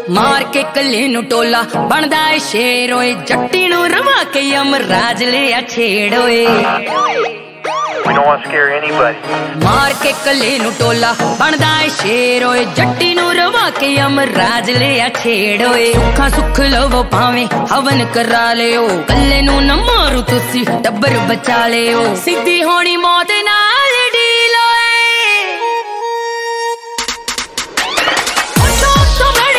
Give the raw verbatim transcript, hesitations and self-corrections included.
ਮਾਰ ਕੇ ਕੱਲੇ ਨੂੰ ਟੋਲਾ ਬਣਦਾ ਏ ਸ਼ੇਰ ਓਏ ਜੱਟੀ ਨੂੰ ਰਵਾ ਕੇ ਅਮਰਾਜ ਲਿਆ ਛੇੜ ਓਏ We don't want to scare anybody. ਮਾਰ ਕੇ ਕੱਲੇ ਨੂੰ ਟੋਲਾ ਬਣਦਾ ਏ ਸ਼ੇਰ ਓਏ ਜੱਟੀ ਨੂੰ ਰਵਾ ਕੇ ਅਮਰਾਜ ਲਿਆ ਛੇੜ ਓਏ ਸੁੱਖਾਂ ਸੁੱਖ ਲਵੋ ਭਾਵੇਂ ਹਵਨ ਕਰਾ ਲਿਓ ਕੱਲੇ ਨੂੰ ਨਾ ਮਾਰੂ ਤੁਸੀਂ ਟੱਬਰ ਬਚਾ ਲਿਓ ਸਿੱਧੀ ਹੋਣੀ ਮੌਤ ਨਾਲ